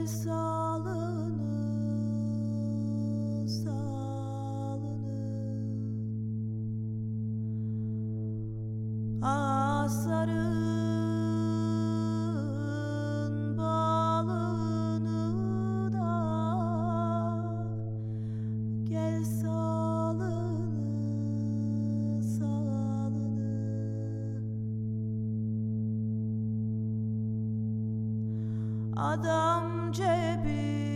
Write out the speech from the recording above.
Gel salını salını asarın balını da gel salını salını adam cebi